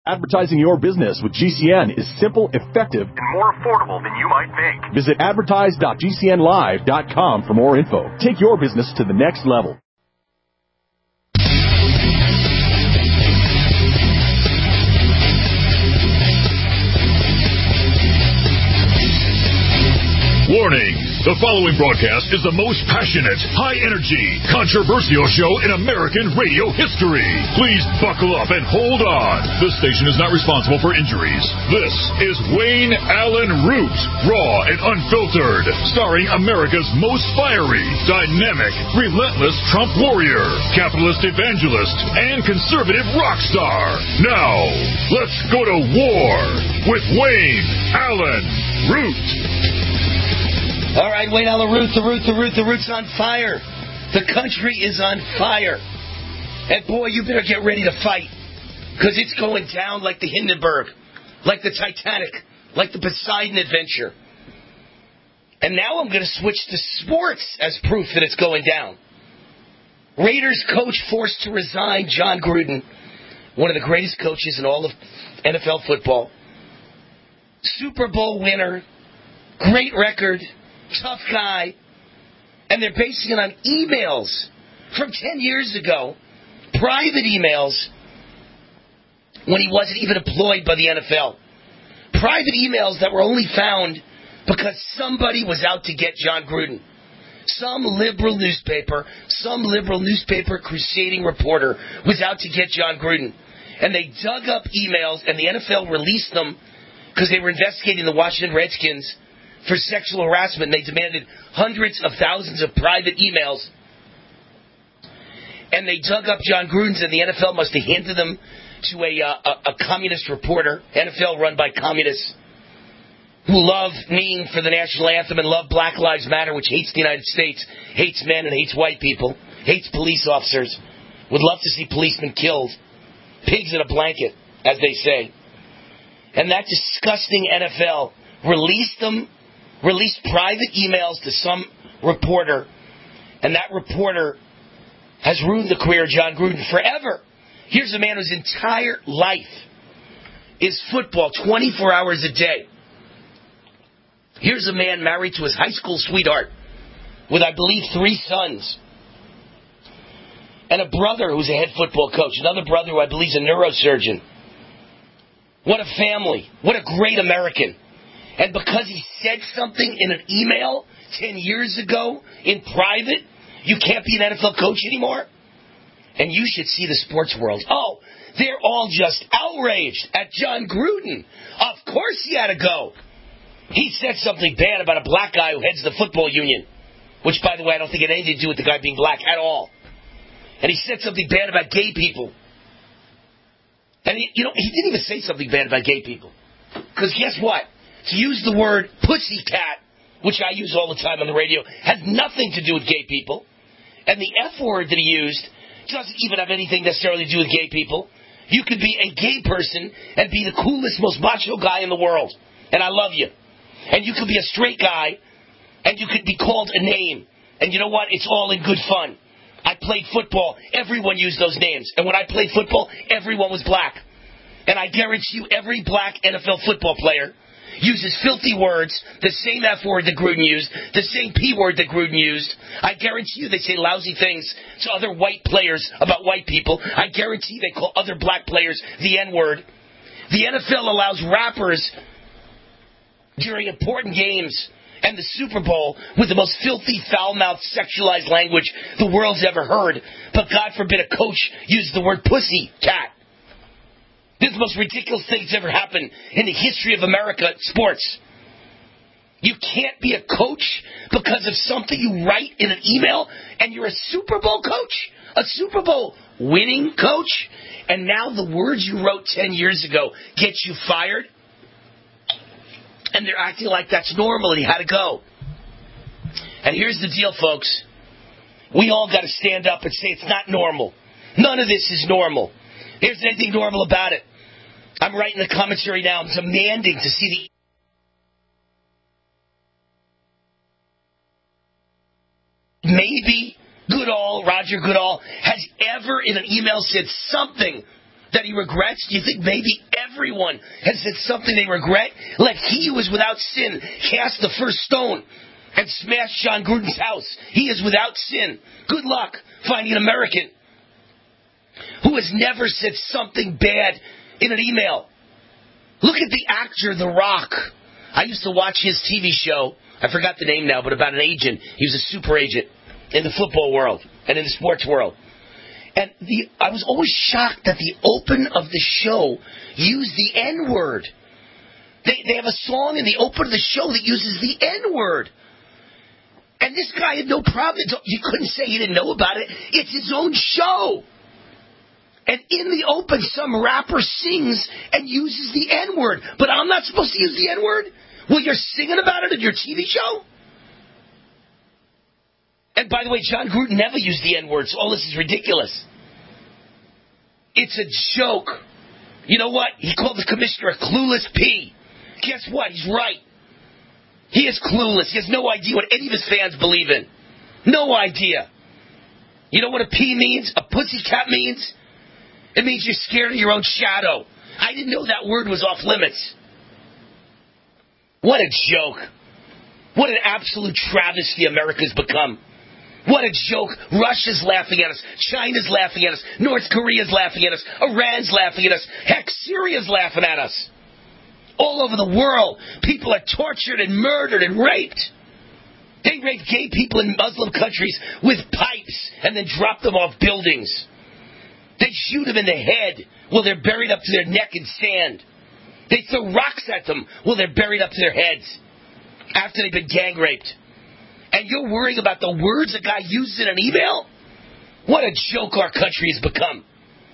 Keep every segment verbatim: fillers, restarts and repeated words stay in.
Advertising your business with G C N is simple, effective, and more affordable than you might think. Visit advertise dot g c n live dot com for more info. Take your business to the next level. Warning! The following broadcast is the most passionate, high-energy, controversial show in American radio history. Please buckle up and hold on. This station is not responsible for injuries. This is Wayne Allen Root, raw and unfiltered, starring America's most fiery, dynamic, relentless Trump warrior, capitalist evangelist, and conservative rock star. Now, let's go to war with Wayne Allen Root. All right, Wayne Allen Root, the Root, the Root, the Root's on fire. The country is on fire. And boy, you better get ready to fight. Because it's going down like the Hindenburg, like the Titanic, like the Poseidon Adventure. And now I'm going to switch to sports as proof that it's going down. Raiders coach forced to resign, John Gruden, one of the greatest coaches in all of N F L football. Super Bowl winner, great record, tough guy, and they're basing it on emails from ten years ago, private emails, when he wasn't even employed by the N F L. Private emails that were only found because somebody was out to get John Gruden. Some liberal newspaper, some liberal newspaper crusading reporter was out to get John Gruden. And they dug up emails, and the N F L released them because they were investigating the Washington Redskins for sexual harassment. They demanded hundreds of thousands of private emails. And they dug up John Gruden's, and the N F L must have handed them to a, uh, a, a communist reporter, N F L run by communists, who love kneeling for the national anthem and love Black Lives Matter, which hates the United States, hates men and hates white people, hates police officers, would love to see policemen killed. Pigs in a blanket, as they say. And that disgusting N F L released them, released private emails to some reporter, and that reporter has ruined the career of John Gruden forever. Here's a man whose entire life is football, twenty-four hours a day. Here's a man married to his high school sweetheart with, I believe, three sons. And a brother who's a head football coach. Another brother who I believe is a neurosurgeon. What a family. What a great American. And because he said something in an email ten years ago in private, you can't be an N F L coach anymore? And you should see the sports world. Oh, they're all just outraged at John Gruden. Of course he had to go. He said something bad about a black guy who heads the football union. Which, by the way, I don't think it had anything to do with the guy being black at all. And he said something bad about gay people. And, he, you know, he didn't even say something bad about gay people. Because guess what? To use the word pussycat, which I use all the time on the radio, has nothing to do with gay people. And the F word that he used doesn't even have anything necessarily to do with gay people. You could be a gay person and be the coolest, most macho guy in the world. And I love you. And you could be a straight guy, and you could be called a name. And you know what? It's all in good fun. I played football. Everyone used those names. And when I played football, everyone was black. And I guarantee you every black N F L football player uses filthy words, the same F word that Gruden used, the same P word that Gruden used. I guarantee you they say lousy things to other white players about white people. I guarantee they call other black players the N word. The N F L allows rappers during important games and the Super Bowl with the most filthy, foul-mouthed, sexualized language the world's ever heard. But God forbid a coach use the word pussy cat. This is the most ridiculous thing that's ever happened in the history of America sports. You can't be a coach because of something you write in an email, and you're a Super Bowl coach, a Super Bowl winning coach, and now the words you wrote ten years ago get you fired? And they're acting like that's normal and he had to go. And here's the deal, folks. We all got to stand up and say it's not normal. None of this is normal. There's anything normal about it. I'm writing a commentary now. I'm demanding to see the... Maybe Goodall, Roger Goodall, has ever in an email said something that he regrets? Do you think maybe everyone has said something they regret? Let he who is without sin cast the first stone and smash John Gruden's house. He is without sin. Good luck finding an American who has never said something bad in an email. Look at the actor The Rock. I used to watch his T V show. I forgot the name now, but about an agent. He was a super agent in the football world and in the sports world. And the I was always shocked that the open of the show used the N-word. They, they have a song in the open of the show that uses the N-word. And this guy had no problem. You couldn't say he didn't know about it. It's his own show. And in the open, some rapper sings and uses the N-word. But I'm not supposed to use the N-word? Well, you're singing about it in your T V show? And by the way, John Gruden never used the N-word, so all this is ridiculous. It's a joke. You know what? He called the commissioner a clueless P. Guess what? He's right. He is clueless. He has no idea what any of his fans believe in. No idea. You know what a P means? A pussycat means? It means you're scared of your own shadow. I didn't know that word was off limits. What a joke. What an absolute travesty America's become. What a joke. Russia's laughing at us. China's laughing at us. North Korea's laughing at us. Iran's laughing at us. Heck, Syria's laughing at us. All over the world, people are tortured and murdered and raped. They rape gay people in Muslim countries with pipes and then drop them off buildings. They shoot them in the head while they're buried up to their neck in sand. They throw rocks at them while they're buried up to their heads after they've been gang raped. And you're worrying about the words a guy uses in an email? What a joke our country has become.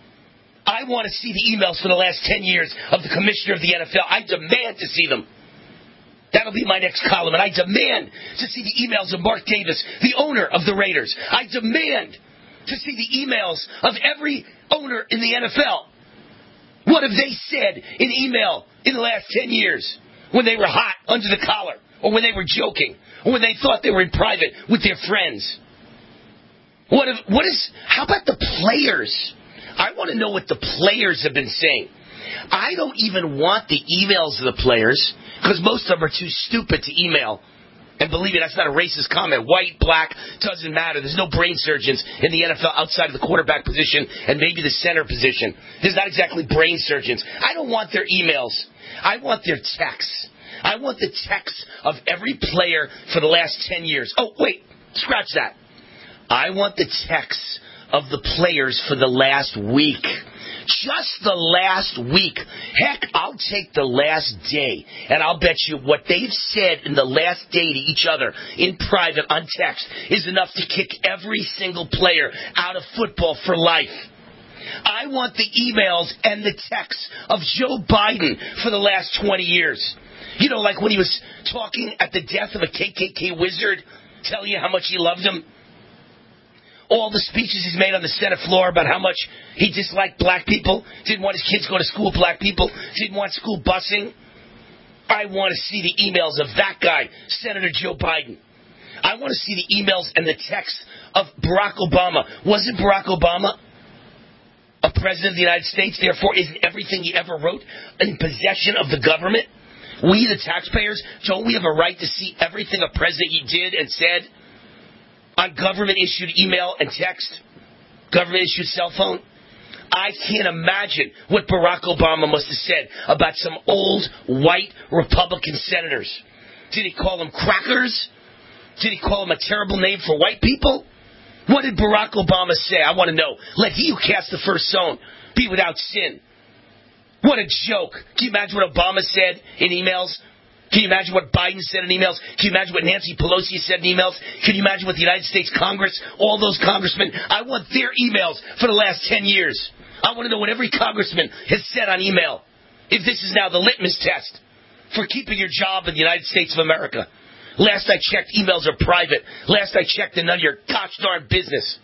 I want to see the emails for the last ten years of the commissioner of the N F L. I demand to see them. That'll be my next column. And I demand to see the emails of Mark Davis, the owner of the Raiders. I demand to see the emails of every owner in the N F L. What have they said in email in the last ten years when they were hot under the collar, or when they were joking, or when they thought they were in private with their friends? What, have, what is, how about the players? I want to know what the players have been saying. I don't even want the emails of the players, because most of them are too stupid to email. And believe me, that's not a racist comment. White, black, doesn't matter. There's no brain surgeons in the N F L outside of the quarterback position and maybe the center position. There's not exactly brain surgeons. I don't want their emails. I want their texts. I want the texts of every player for the last ten years. Oh, wait, scratch that. I want the texts of the players for the last week. Just the last week. Heck, I'll take the last day, and I'll bet you what they've said in the last day to each other in private on text is enough to kick every single player out of football for life. I want the emails and the texts of Joe Biden for the last twenty years. You know, like when he was talking at the death of a K K K wizard, telling you how much he loved him. All the speeches he's made on the Senate floor about how much he disliked black people, didn't want his kids to go to school with black people, didn't want school busing. I want to see the emails of that guy, Senator Joe Biden. I want to see the emails and the texts of Barack Obama. Wasn't Barack Obama a president of the United States? Therefore, isn't everything he ever wrote in possession of the government? We, the taxpayers, don't we have a right to see everything a president he did and said on government-issued email and text, government-issued cell phone? I can't imagine what Barack Obama must have said about some old white Republican senators. Did he call them crackers? Did he call them a terrible name for white people? What did Barack Obama say? I want to know. Let he who casts the first stone be without sin. What a joke. Can you imagine what Obama said in emails? Can you imagine what Biden said in emails? Can you imagine what Nancy Pelosi said in emails? Can you imagine what the United States Congress, all those congressmen, I want their emails for the last ten years. I want to know what every congressman has said on email. If this is now the litmus test for keeping your job in the United States of America. Last I checked, emails are private. Last I checked, they're none of your gosh darn business.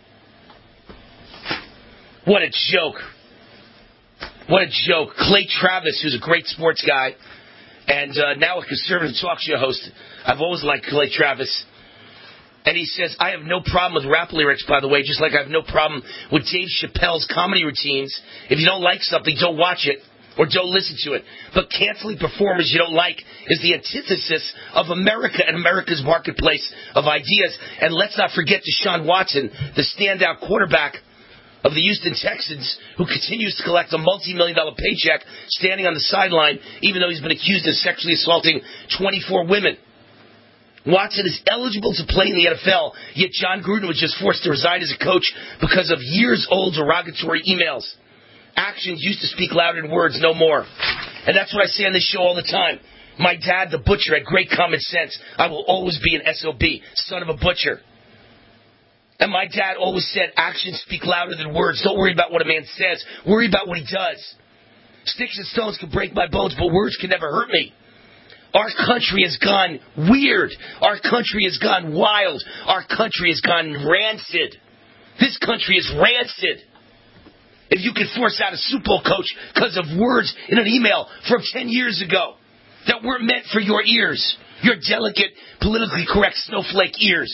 What a joke. What a joke. Clay Travis, who's a great sports guy, and uh, now a conservative talk show host. I've always liked Clay Travis. And he says, I have no problem with rap lyrics, by the way, just like I have no problem with Dave Chappelle's comedy routines. If you don't like something, don't watch it or don't listen to it. But canceling performers you don't like is the antithesis of America and America's marketplace of ideas. And let's not forget Deshaun Watson, the standout quarterback of the Houston Texans, who continues to collect a multi-million dollar paycheck standing on the sideline, even though he's been accused of sexually assaulting twenty-four women. Watson is eligible to play in the N F L, yet John Gruden was just forced to resign as a coach because of years-old derogatory emails. Actions used to speak louder than words, no more. And that's what I say on this show all the time. My dad, the butcher, had great common sense. I will always be an S O B, son of a butcher. And my dad always said, actions speak louder than words. Don't worry about what a man says. Worry about what he does. Sticks and stones can break my bones, but words can never hurt me. Our country has gone weird. Our country has gone wild. Our country has gone rancid. This country is rancid. If you could force out a Super Bowl coach because of words in an email from ten years ago that weren't meant for your ears, your delicate, politically correct snowflake ears.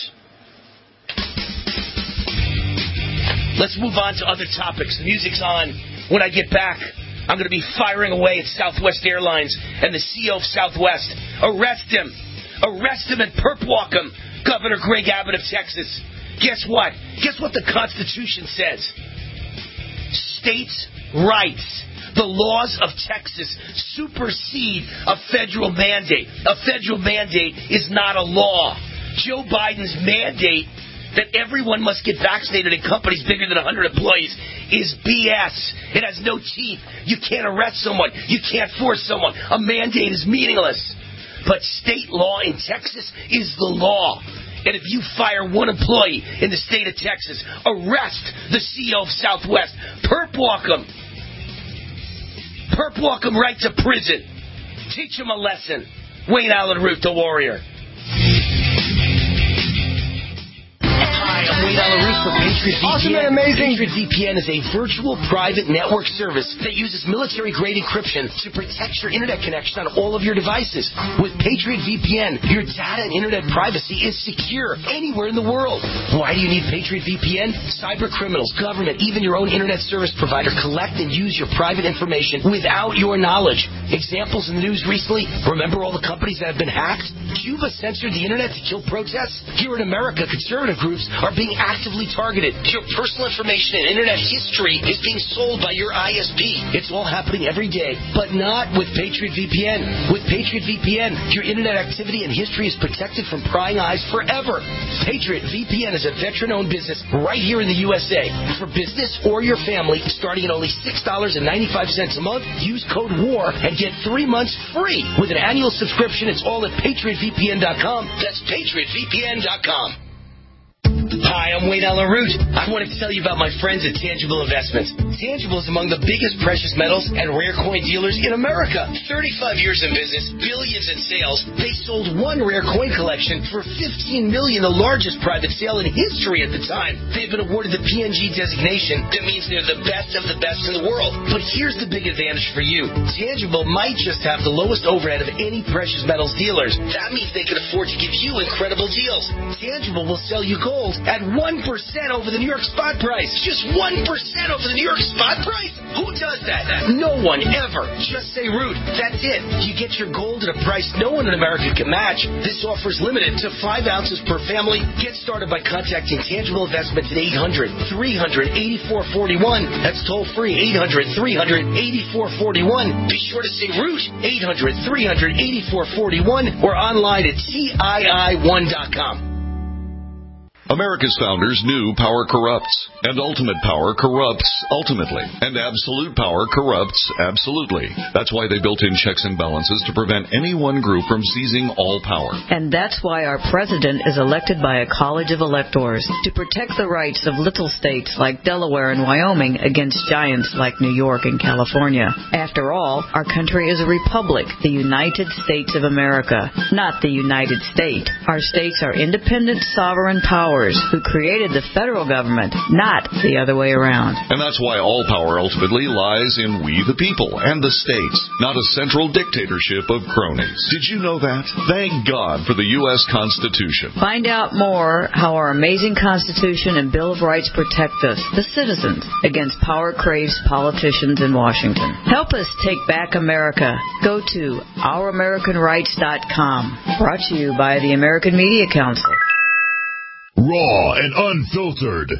Let's move on to other topics. The music's on. When I get back, I'm going to be firing away at Southwest Airlines and the C E O of Southwest. Arrest him. Arrest him and perp walk him, Governor Greg Abbott of Texas. Guess what? Guess what the Constitution says? States' rights. The laws of Texas supersede a federal mandate. A federal mandate is not a law. Joe Biden's mandate that everyone must get vaccinated in companies bigger than one hundred employees is B S. It has no teeth. You can't arrest someone. You can't force someone. A mandate is meaningless. But state law in Texas is the law. And if you fire one employee in the state of Texas, arrest the C E O of Southwest. Perp walk him. Perp walk him right to prison. Teach him a lesson. Wayne Allen Root, the Warrior. Hi, I'm Wayne Allen Root for Patriot V P N. Awesome and amazing. Patriot V P N is a virtual private network service that uses military-grade encryption to protect your internet connection on all of your devices. With Patriot V P N, your data and internet privacy is secure anywhere in the world. Why do you need Patriot V P N? Cyber criminals, government, even your own internet service provider collect and use your private information without your knowledge. Examples in the news recently, remember all the companies that have been hacked? Cuba censored the internet to kill protests? Here in America, conservative groups are being actively targeted. Your personal information and internet history is being sold by your I S P. It's all happening every day, but not with Patriot V P N. With Patriot V P N, your internet activity and history is protected from prying eyes forever. Patriot V P N is a veteran-owned business right here in the U S A. For business or your family, starting at only six dollars and ninety-five cents a month, use code WAR and get three months free. With an annual subscription, it's all at patriot v p n dot com. That's patriot v p n dot com. Hi, I'm Wayne Allen Root. I wanted to tell you about my friends at Tangible Investments. Tangible is among the biggest precious metals and rare coin dealers in America. thirty-five years in business, billions in sales. They sold one rare coin collection for fifteen million dollars, the largest private sale in history at the time. They've been awarded the P N G designation. That means they're the best of the best in the world. But here's the big advantage for you. Tangible might just have the lowest overhead of any precious metals dealers. That means they can afford to give you incredible deals. Tangible will sell you gold at one percent over the New York spot price. Just one percent over the New York spot price? Who does that? No one ever. Just say Root. That's it. You get your gold at a price no one in America can match. This offer is limited to five ounces per family. Get started by contacting Tangible Investments at eight hundred, three hundred, eighty-four forty-one. That's toll free, eight hundred, three hundred, eighty-four forty-one. Be sure to say Root, eight hundred, three hundred, eighty-four forty-one, or online at T I I one dot com. America's founders knew power corrupts, and ultimate power corrupts ultimately, and absolute power corrupts absolutely. That's why they built in checks and balances to prevent any one group from seizing all power. And that's why our president is elected by a college of electors to protect the rights of little states like Delaware and Wyoming against giants like New York and California. After all, our country is a republic, the United States of America, not the United States. Our states are independent, sovereign powers electors who created the federal government, not the other way around. And that's why all power ultimately lies in we the people and the states, not a central dictatorship of cronies. Did you know that? Thank God for the U S Constitution. Find out more how our amazing Constitution and Bill of Rights protect us, the citizens, against power-crazed politicians in Washington. Help us take back America. Go to our american rights dot com. Brought to you by the American Media Council. Raw and unfiltered.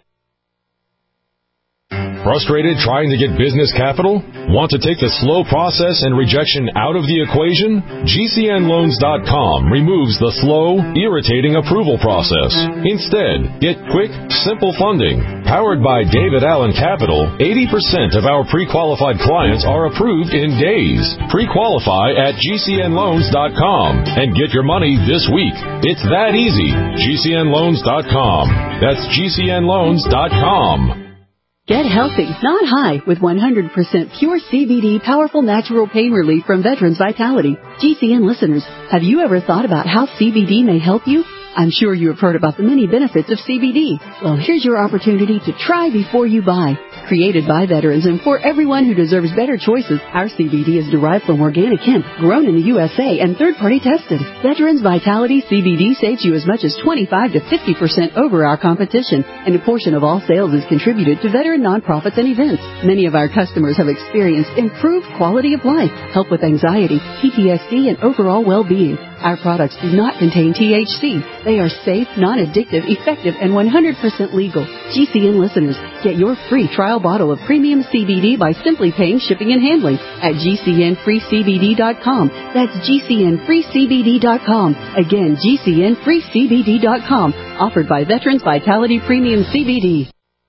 Frustrated trying to get business capital? Want to take the slow process and rejection out of the equation? G C N loans dot com removes the slow, irritating approval process. Instead, get quick, simple funding. Powered by David Allen Capital, eighty percent of our pre-qualified clients are approved in days. Pre-qualify at G C N loans dot com and get your money this week. It's that easy. G C N loans dot com. That's G C N loans dot com. Get healthy, not high, with one hundred percent pure C B D powerful natural pain relief from Veterans Vitality. G C N listeners, have you ever thought about how C B D may help you? I'm sure you have heard about the many benefits of C B D. Well, here's your opportunity to try before you buy. Created by veterans and for everyone who deserves better choices, our C B D is derived from organic hemp, grown in the U S A and third-party tested. Veterans Vitality C B D saves you as much as twenty-five to fifty percent over our competition, and a portion of all sales is contributed to veteran nonprofits and events. Many of our customers have experienced improved quality of life, help with anxiety, P T S D, and overall well-being. Our products do not contain T H C. They are safe, non-addictive, effective, and one hundred percent legal. G C N listeners, get your free trial bottle of premium C B D by simply paying shipping and handling at G C N free C B D dot com. That's G C N free C B D dot com. Again, G C N free C B D dot com. Offered by Veterans Vitality Premium C B D.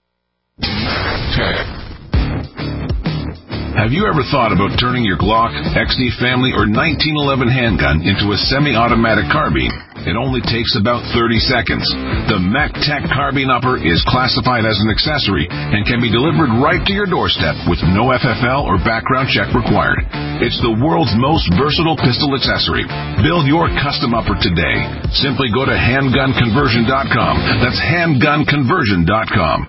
Have you ever thought about turning your Glock, X D Family, or nineteen eleven handgun into a semi-automatic carbine? It only takes about thirty seconds. The MacTech Carbine Upper is classified as an accessory and can be delivered right to your doorstep with no F F L or background check required. It's the world's most versatile pistol accessory. Build your custom upper today. Simply go to handgun conversion dot com. That's handgun conversion dot com.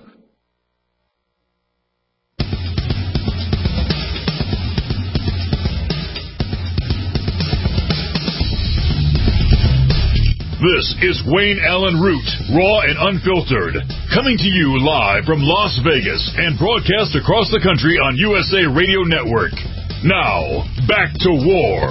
This is Wayne Allen Root, raw and unfiltered, coming to you live from Las Vegas and broadcast across the country on U S A Radio Network. Now, back to war.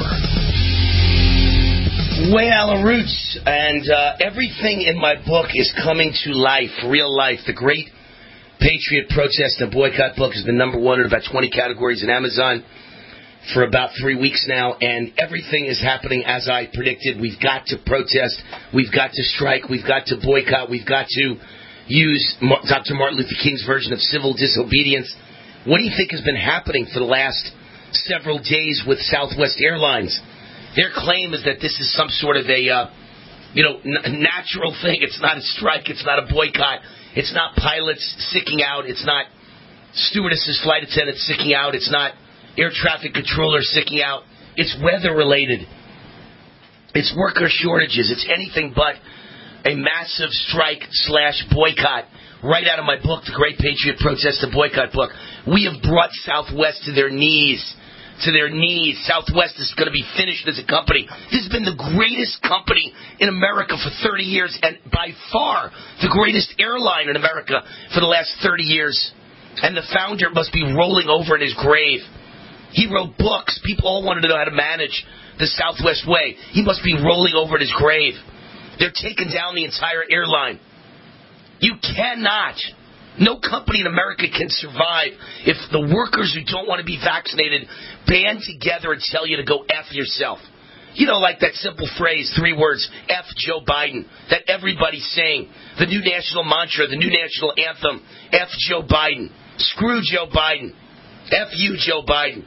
Wayne Allen Root, and uh, everything in my book is coming to life, real life. The Great Patriot Protest and Boycott book has been number one in about twenty categories in Amazon for about three weeks now, and everything is happening as I predicted. We've got to protest, we've got to strike, we've got to boycott, we've got to use Doctor Martin Luther King's version of civil disobedience. What do you think has been happening for the last several days with Southwest Airlines? Their claim is that this is some sort of a, uh, you know, n- natural thing. It's not a strike, it's not a boycott, it's not pilots sicking out, it's not stewardesses, flight attendants sicking out, it's not air traffic controllers sicking out. It's weather-related. It's worker shortages. It's anything but a massive strike slash boycott. Right out of my book, The Great Patriot Protest and Boycott book. We have brought Southwest to their knees. To their knees. Southwest is going to be finished as a company. This has been the greatest company in America for thirty years, and by far the greatest airline in America for the last thirty years. And the founder must be rolling over in his grave. He wrote books. People all wanted to know how to manage the Southwest way. He must be rolling over in his grave. They're taking down the entire airline. You cannot. No company in America can survive if the workers who don't want to be vaccinated band together and tell you to go F yourself. You know, like that simple phrase, three words, F Joe Biden, that everybody's saying. The new national mantra, the new national anthem, F Joe Biden. Screw Joe Biden. F you, Joe Biden.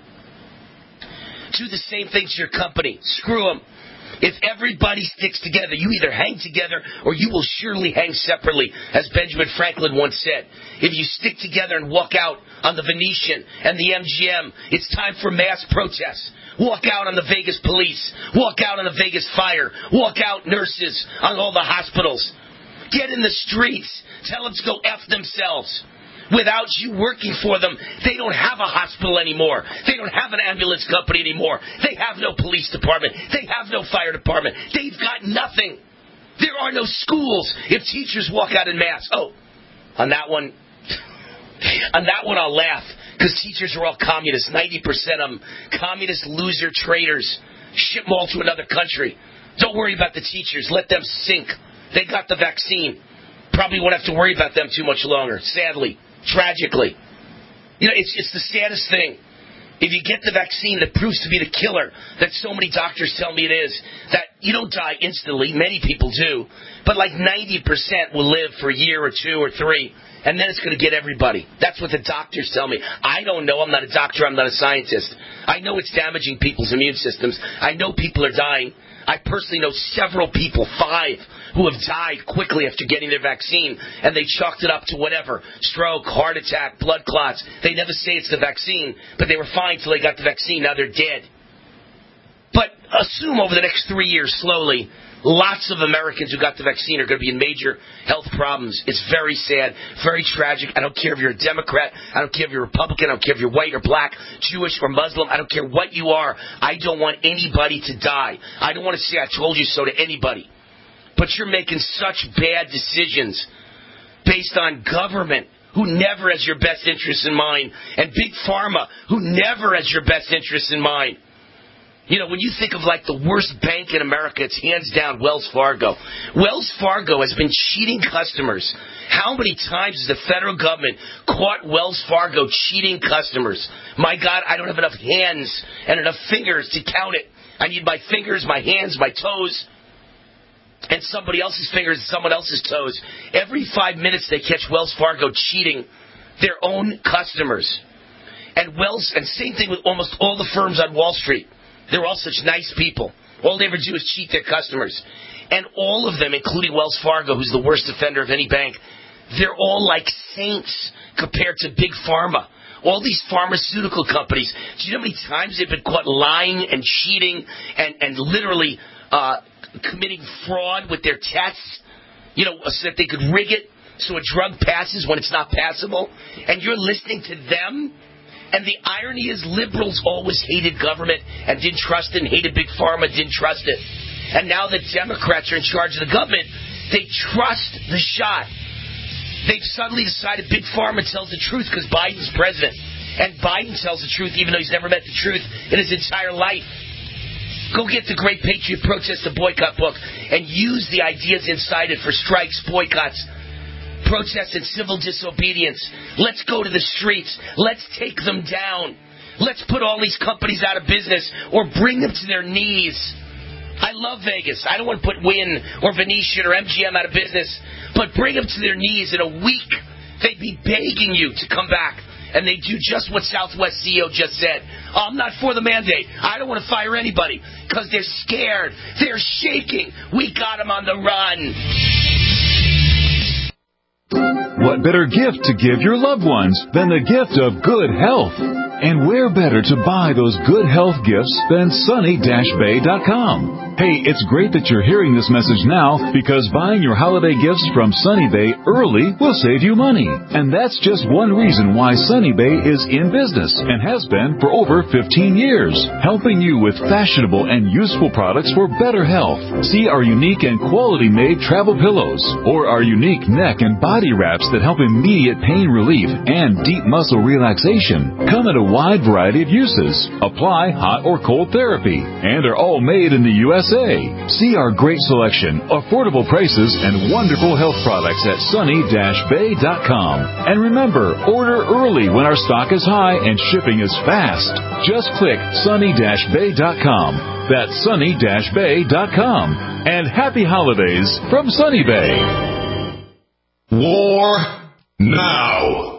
Do the same thing to your company. Screw them. If everybody sticks together, you either hang together or you will surely hang separately, as Benjamin Franklin once said. If you stick together and walk out on the Venetian and the M G M, it's time for mass protests. Walk out on the Vegas police. Walk out on the Vegas fire. Walk out nurses on all the hospitals. Get in the streets. Tell them to go F themselves. Without you working for them, they don't have a hospital anymore. They don't have an ambulance company anymore. They have no police department. They have no fire department. They've got nothing. There are no schools if teachers walk out in mass. Oh, on that one, on that one I'll laugh, because teachers are all communists. ninety percent of them. Communist loser traitors. Ship them all to another country. Don't worry about the teachers. Let them sink. They got the vaccine. Probably won't have to worry about them too much longer, sadly. Tragically. You know, it's it's the saddest thing. If you get the vaccine that proves to be the killer, that so many doctors tell me it is, that you don't die instantly, many people do, but like ninety percent will live for a year or two or three, and then it's going to get everybody. That's what the doctors tell me. I don't know. I'm not a doctor. I'm not a scientist. I know it's damaging people's immune systems. I know people are dying. I personally know several people, five, who have died quickly after getting their vaccine, and they chalked it up to whatever, stroke, heart attack, blood clots. They never say it's the vaccine, but they were fine till they got the vaccine. Now they're dead. But assume over the next three years, slowly, lots of Americans who got the vaccine are going to be in major health problems. It's very sad, very tragic. I don't care if you're a Democrat. I don't care if you're a Republican. I don't care if you're white or black, Jewish or Muslim. I don't care what you are. I don't want anybody to die. I don't want to say I told you so to anybody. But you're making such bad decisions based on government, who never has your best interests in mind, and Big Pharma, who never has your best interests in mind. You know, when you think of like the worst bank in America, it's hands down Wells Fargo. Wells Fargo has been cheating customers. How many times has the federal government caught Wells Fargo cheating customers? My God, I don't have enough hands and enough fingers to count it. I need my fingers, my hands, my toes, and somebody else's fingers and someone else's toes. Every five minutes they catch Wells Fargo cheating their own customers. And Wells, and same thing with almost all the firms on Wall Street. They're all such nice people. All they ever do is cheat their customers. And all of them, including Wells Fargo, who's the worst offender of any bank, they're all like saints compared to Big Pharma. All these pharmaceutical companies, do you know how many times they've been caught lying and cheating and, and literally uh, committing fraud with their tests, you know, so that they could rig it so a drug passes when it's not passable? And you're listening to them? And the irony is liberals always hated government and didn't trust it, and hated Big Pharma, didn't trust it. And now that Democrats are in charge of the government, they trust the shot. They've suddenly decided Big Pharma tells the truth because Biden's president. And Biden tells the truth even though he's never met the truth in his entire life. Go get the Great Patriot Protest the Boycott book and use the ideas inside it for strikes, boycotts, protests, and civil disobedience. Let's go to the streets. Let's take them down. Let's put all these companies out of business or bring them to their knees. I love Vegas. I don't want to put Wynn or Venetian or M G M out of business, but bring them to their knees in a week. They'd be begging you to come back. And they do just what Southwest C E O just said. Oh, I'm not for the mandate. I don't want to fire anybody because they're scared. They're shaking. We got them on the run. What better gift to give your loved ones than the gift of good health? And where better to buy those good health gifts than sunny dash bay dot com? Hey, it's great that you're hearing this message now because buying your holiday gifts from Sunny Bay early will save you money. And that's just one reason why Sunny Bay is in business and has been for over fifteen years, helping you with fashionable and useful products for better health. See our unique and quality-made travel pillows or our unique neck and body wraps that help immediate pain relief and deep muscle relaxation. Come in a wide variety of uses, apply hot or cold therapy, and are all made in the U S A. See our great selection, affordable prices, and wonderful health products at sunny dash bay dot com. And remember, order early when our stock is high and shipping is fast. Just click sunny dash bay dot com. That's sunny dash bay dot com. And happy holidays from Sunny Bay. War now.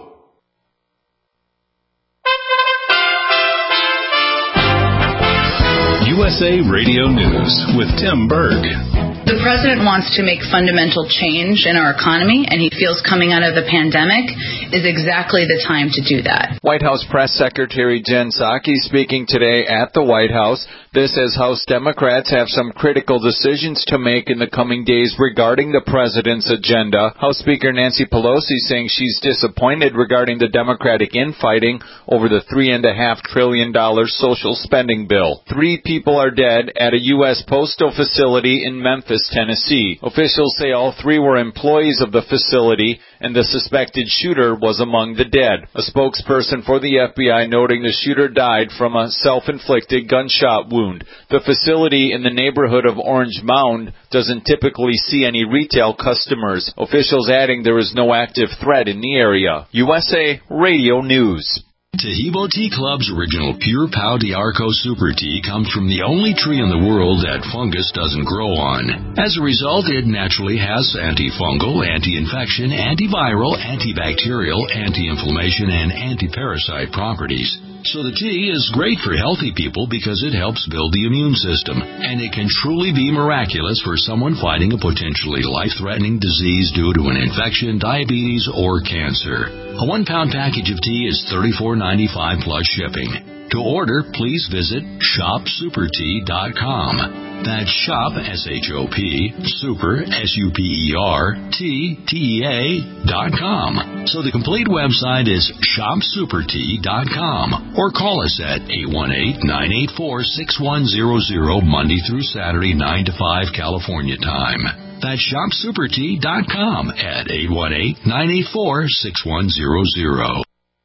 U S A Radio News with Tim Berg. The president wants to make fundamental change in our economy, and he feels coming out of the pandemic is exactly the time to do that. White House Press Secretary Jen Psaki speaking today at the White House. This as House Democrats have some critical decisions to make in the coming days regarding the president's agenda. House Speaker Nancy Pelosi saying she's disappointed regarding the Democratic infighting over the three and a half trillion dollar social spending bill. Three people are dead at a U S postal facility in Memphis, Tennessee. Officials say all three were employees of the facility and the suspected shooter was among the dead. A spokesperson for the F B I noting the shooter died from a self-inflicted gunshot wound. The facility in the neighborhood of Orange Mound doesn't typically see any retail customers. Officials adding there is no active threat in the area. U S A Radio News. Taheebo Tea Club's original Pure Pau D'Arco Super Tea comes from the only tree in the world that fungus doesn't grow on. As a result, it naturally has antifungal, anti-infection, antiviral, antibacterial, anti-inflammation, and anti-parasite properties. So the tea is great for healthy people because it helps build the immune system, and it can truly be miraculous for someone fighting a potentially life-threatening disease due to an infection, diabetes, or cancer. A one-pound package of tea is thirty-four ninety-five plus shipping. To order, please visit shop super tea dot com. That's shop, S H O P, super, S U P E R, T, T E A, dot com. So the complete website is shop super tea dot com. Or call us at eight one eight, nine eight four, six one zero zero, Monday through Saturday, nine to five, California time. That's shop super tea dot com at eight one eight, nine eight four, six one zero zero.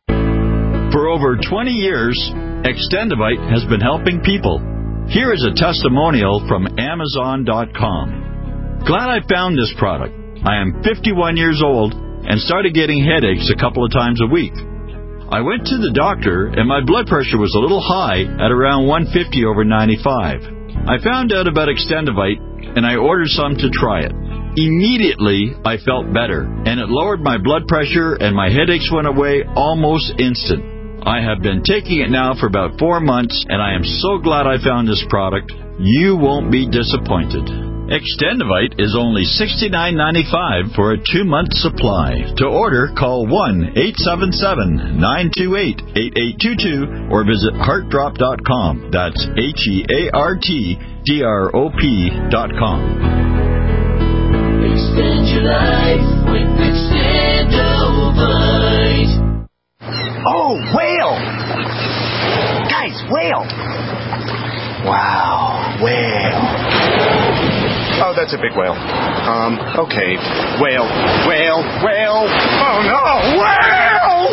For over twenty years, Extendivite has been helping people. Here is a testimonial from Amazon dot com. Glad I found this product. I am fifty-one years old and started getting headaches a couple of times a week. I went to the doctor and my blood pressure was a little high at around one fifty over ninety-five. I found out about Extendivite and I ordered some to try it. Immediately, I felt better, and it lowered my blood pressure and my headaches went away almost instant. I have been taking it now for about four months, and I am so glad I found this product. You won't be disappointed. Extendivite is only sixty-nine ninety-five for a two-month supply. To order, call one eight seven seven, nine two eight, eight eight two two or visit heart drop dot com. That's H E A R T D R O P dot com. Extend your life with Extendivite. Oh, whale! Guys, whale! Wow, whale. Oh, that's a big whale. Um, okay. Whale, whale, whale. Oh, no, whale!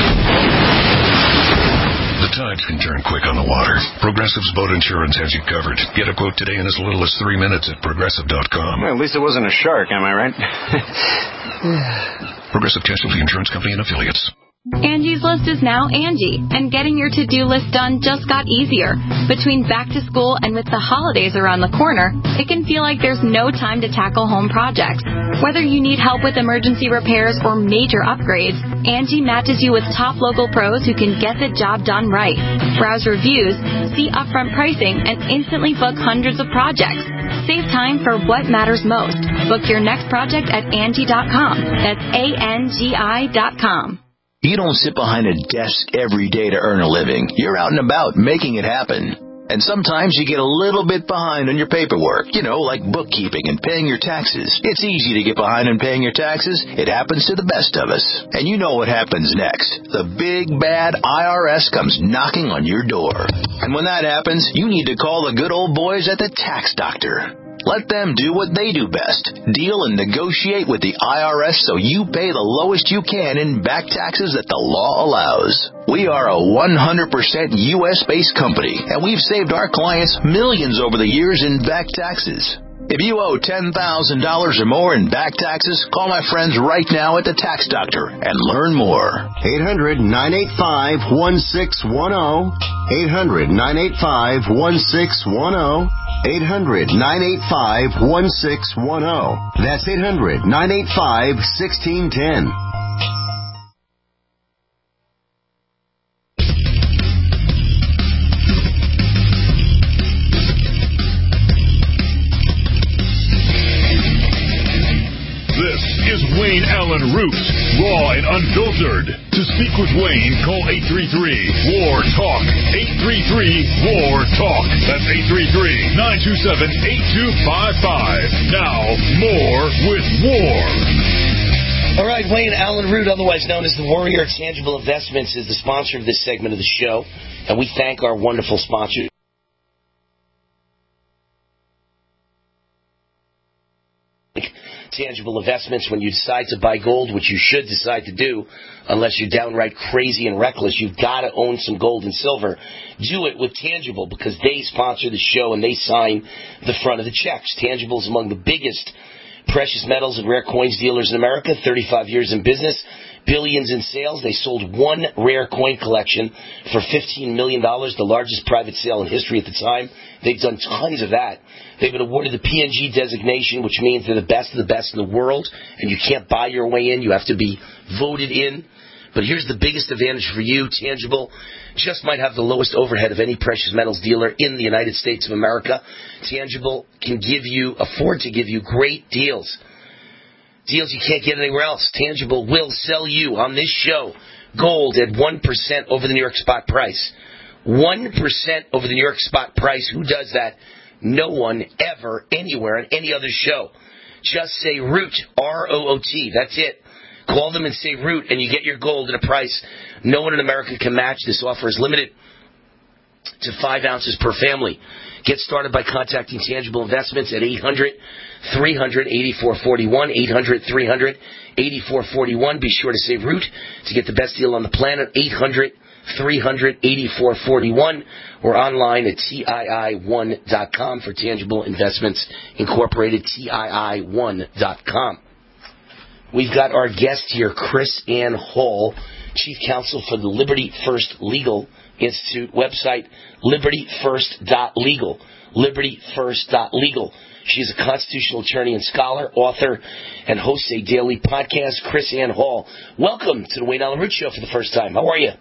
The tides can turn quick on the water. Progressive's boat insurance has you covered. Get a quote today in as little as three minutes at progressive dot com. Well, at least it wasn't a shark, am I right? Progressive Casualty Insurance Company and Affiliates. Angie's List is now Angie, and getting your to-do list done just got easier. Between back to school and with the holidays around the corner, it can feel like there's no time to tackle home projects. Whether you need help with emergency repairs or major upgrades, Angie matches you with top local pros who can get the job done right. Browse reviews, see upfront pricing, and instantly book hundreds of projects. Save time for what matters most. Book your next project at Angie dot com. That's A N G I dot com. You don't sit behind a desk every day to earn a living. You're out and about making it happen. And sometimes you get a little bit behind on your paperwork, you know, like bookkeeping and paying your taxes. It's easy to get behind on paying your taxes. It happens to the best of us. And you know what happens next. The big, bad I R S comes knocking on your door. And when that happens, you need to call the good old boys at the Tax Doctor. Let them do what they do best. Deal and negotiate with the I R S so you pay the lowest you can in back taxes that the law allows. We are a one hundred percent U S-based company, and we've saved our clients millions over the years in back taxes. If you owe ten thousand dollars or more in back taxes, call my friends right now at the Tax Doctor and learn more. eight hundred, nine eight five, one six one zero. eight hundred, nine eight five, one six one zero. eight hundred, nine eight five, one six one zero. That's eight hundred, nine eight five, one six one zero. Wayne Allen Root, raw and unfiltered. To speak with Wayne, call eight three three, W A R, TALK. eight three three, W A R, TALK. That's eight three three, nine two seven, eight two five five. Now, more with W A R. All right, Wayne Allen Root, otherwise known as the Warrior Tangible Investments, is the sponsor of this segment of the show, and we thank our wonderful sponsors. Tangible investments, when you decide to buy gold, which you should decide to do, unless you're downright crazy and reckless, you've got to own some gold and silver. Do it with Tangible, because they sponsor the show and they sign the front of the checks. Tangible is among the biggest precious metals and rare coins dealers in America, thirty-five years in business, billions in sales. They sold one rare coin collection for fifteen million dollars, the largest private sale in history at the time. They've done tons of that. They've been awarded the P N G designation, which means they're the best of the best in the world, and you can't buy your way in. You have to be voted in. But here's the biggest advantage for you. Tangible just might have the lowest overhead of any precious metals dealer in the United States of America. Tangible can give you, afford to give you great deals. Deals you can't get anywhere else. Tangible will sell you on this show gold at one percent over the New York spot price. one percent over the New York spot price. Who does that? No one ever, anywhere, on any other show. Just say Root, R O O T. That's it. Call them and say Root, and you get your gold at a price no one in America can match. This offer is limited to five ounces per family. Get started by contacting Tangible Investments at eight hundred, three hundred, eighty-four forty-one, eight hundred, three hundred, eighty-four forty-one. Be sure to say Root to get the best deal on the planet, eight hundred, three hundred, eighty-four forty-one, or online at T I I one dot com for Tangible Investments Incorporated, T I I one dot com. We've got our guest here, Chris Ann Hall, Chief Counsel for the Liberty First Legal Institute. Website, liberty first dot legal, liberty first dot legal. She's a constitutional attorney and scholar, author, and hosts a daily podcast. Chris Ann Hall, welcome to the Wayne Allen Root Show for the first time. How are you?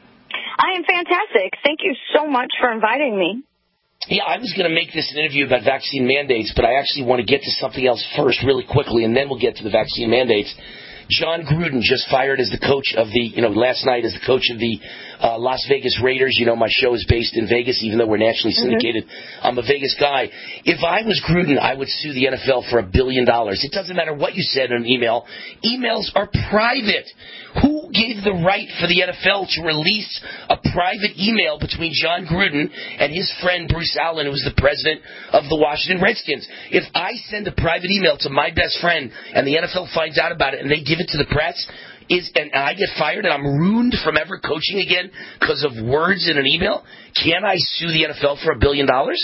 I am fantastic. Thank you so much for inviting me. Yeah, I was going to make this an interview about vaccine mandates, but I actually want to get to something else first really quickly, and then we'll get to the vaccine mandates. John Gruden just fired as the coach of the, you know, last night as the coach of the uh, Las Vegas Raiders. You know, my show is based in Vegas, even though we're nationally syndicated. Mm-hmm. I'm a Vegas guy. If I was Gruden, I would sue the N F L for a billion dollars. It doesn't matter what you said in an email. Emails are private. Who gave the right for the N F L to release a private email between John Gruden and his friend Bruce Allen, who was the president of the Washington Redskins? If I send a private email to my best friend and the N F L finds out about it and they give it to the press, is and I get fired and I'm ruined from ever coaching again because of words in an email, can I sue the N F L for a billion dollars?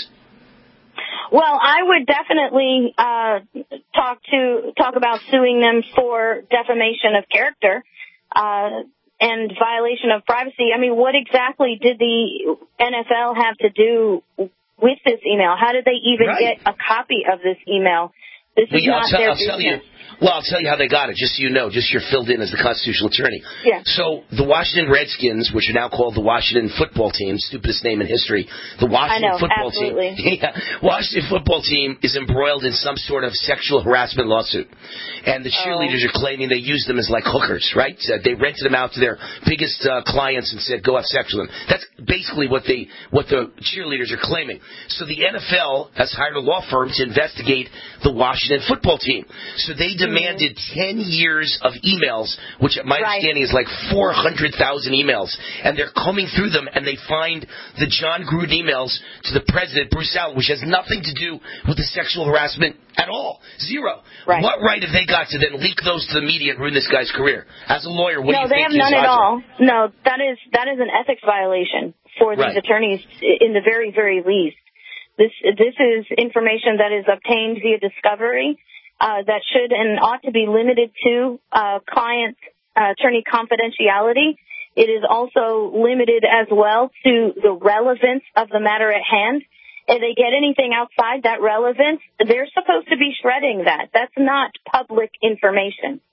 Well, I would definitely uh, talk to talk about suing them for defamation of character. Uh, and violation of privacy. I mean, what exactly did the N F L have to do with this email? How did they even right. get a copy of this email? This well, is yeah, not I'll tell, their I'll business. Tell you. Well, I'll tell you how they got it, just so you know, just so you're filled in as the constitutional attorney. Yeah. So the Washington Redskins, which are now called the Washington Football Team, stupidest name in history, the Washington I know, Football absolutely. Team, yeah, Washington Football Team is embroiled in some sort of sexual harassment lawsuit, and the cheerleaders oh. are claiming they used them as like hookers, right? Uh, they rented them out to their biggest uh, clients and said, "Go have sex with them." That's basically what they, what the cheerleaders are claiming. So the N F L has hired a law firm to investigate the Washington Football Team. So they demanded ten years of emails, which my right. understanding is like four hundred thousand emails. And they're combing through them, and they find the John Gruden emails to the president, Bruce Allen, which has nothing to do with the sexual harassment at all. Zero. Right. What right have they got to then leak those to the media and ruin this guy's career? As a lawyer, what no, do you think? No, they have none at all. No, that is that is an ethics violation for these right. attorneys in the very, very least. This this is information that is obtained via discovery. Uh, that should and ought to be limited to uh, client uh, attorney confidentiality. It is also limited as well to the relevance of the matter at hand. If they get anything outside that relevance, they're supposed to be shredding that. That's not public information.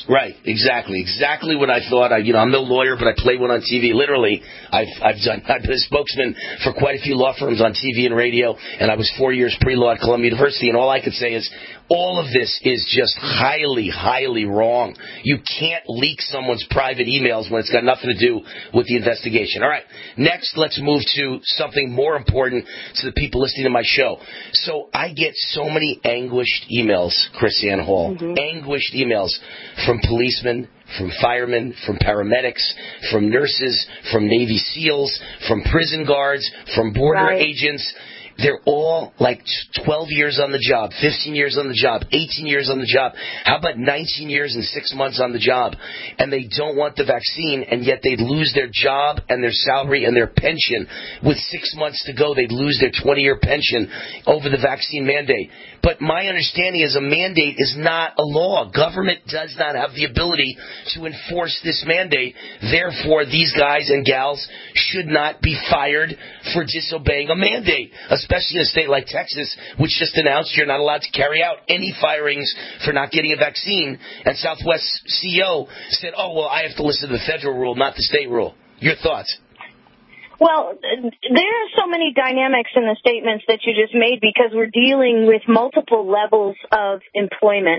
Right, exactly, exactly what I thought. I, you know, I'm no lawyer, but I played one on T V. Literally, I've I've done. I've been a spokesman for quite a few law firms on T V and radio, and I was four years pre-law at Columbia University. And all I could say is, all of this is just highly, highly wrong. You can't leak someone's private emails when it's got nothing to do with the investigation. All right, next, let's move to something more important to the people listening to my show. So I get so many anguished emails, Chrisanne Hall, mm-hmm. anguished emails from policemen, from firemen, from paramedics, from nurses, from Navy SEALs, from prison guards, from border right. agents. They're all like twelve years on the job, fifteen years on the job, eighteen years on the job. How about nineteen years and six months on the job? And they don't want the vaccine, and yet they'd lose their job and their salary and their pension. With six months to go, they'd lose their twenty-year pension over the vaccine mandate. But my understanding is a mandate is not a law. Government does not have the ability to enforce this mandate. Therefore, these guys and gals should not be fired for disobeying a mandate, especially in a state like Texas, which just announced you're not allowed to carry out any firings for not getting a vaccine. And Southwest C E O said, oh, well, I have to listen to the federal rule, not the state rule. Your thoughts? Well, there are so many dynamics in the statements that you just made because we're dealing with multiple levels of employment.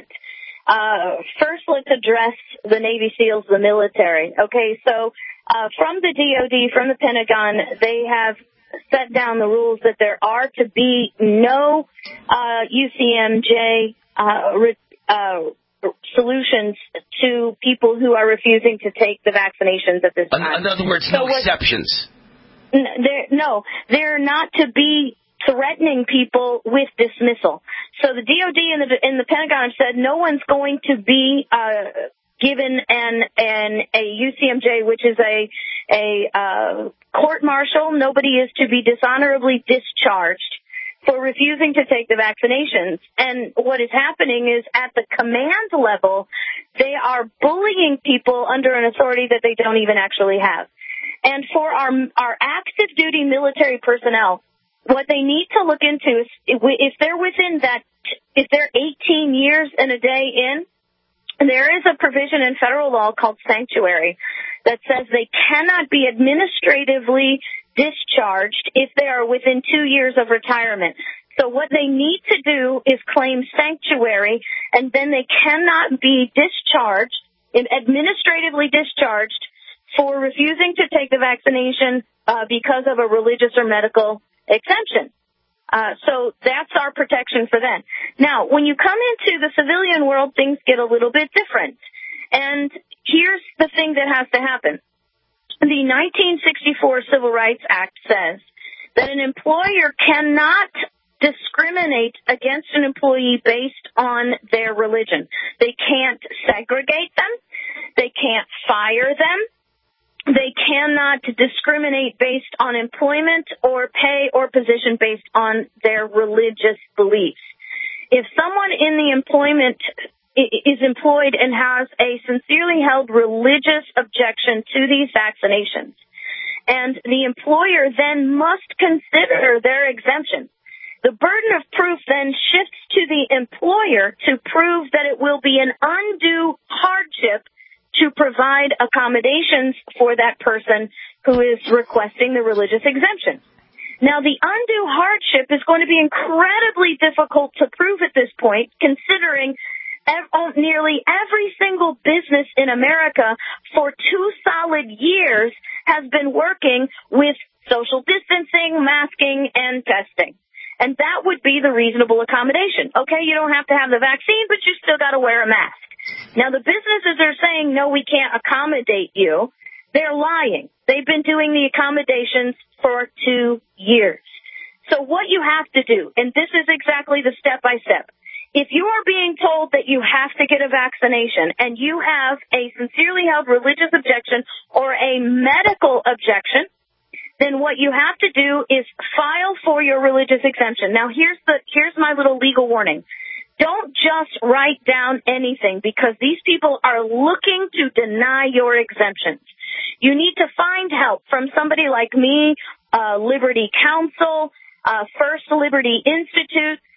Uh, first, let's address the Navy SEALs, the military. Okay, so uh, from the D O D, from the Pentagon, they have set down the rules that there are to be no uh, U C M J uh, re- uh, solutions to people who are refusing to take the vaccinations at this time. In other words, so no what, exceptions. They're, no, they're not to be threatening people with dismissal. So the D O D and the, and the Pentagon said no one's going to be uh, given an, an a U C M J, which is a a uh, court martial. Nobody is to be dishonorably discharged for refusing to take the vaccinations. And what is happening is at the command level, they are bullying people under an authority that they don't even actually have. And for our our active duty military personnel, what they need to look into is if they're within that, if they're eighteen years and a day in, there is a provision in federal law called sanctuary that says they cannot be administratively discharged if they are within two years of retirement. So what they need to do is claim sanctuary, and then they cannot be discharged, administratively discharged, for refusing to take the vaccination uh, because of a religious or medical exemption. Uh, so that's our protection for them. Now, when you come into the civilian world, things get a little bit different. And here's the thing that has to happen. The nineteen sixty-four Civil Rights Act says that an employer cannot discriminate against an employee based on their religion. They can't segregate them. They can't fire them. They cannot discriminate based on employment or pay or position based on their religious beliefs. If someone in the employment is employed and has a sincerely held religious objection to these vaccinations, and the employer then must consider their exemption, the burden of proof then shifts to the employer to prove that it will be an undue hardship to provide accommodations for that person who is requesting the religious exemption. Now, the undue hardship is going to be incredibly difficult to prove at this point, considering ev- nearly every single business in America for two solid years has been working with social distancing, masking, and testing. And that would be the reasonable accommodation. Okay, you don't have to have the vaccine, but you still got to wear a mask. Now, the businesses are saying, no, we can't accommodate you. They're lying. They've been doing the accommodations for two years. So what you have to do, and this is exactly the step-by-step, if you are being told that you have to get a vaccination and you have a sincerely held religious objection or a medical objection, then what you have to do is file for your religious exemption. Now, here's the here's my little legal warning. Don't just write down anything because these people are looking to deny your exemptions. You need to find help from somebody like me, uh, Liberty Counsel, uh, First Liberty Institute.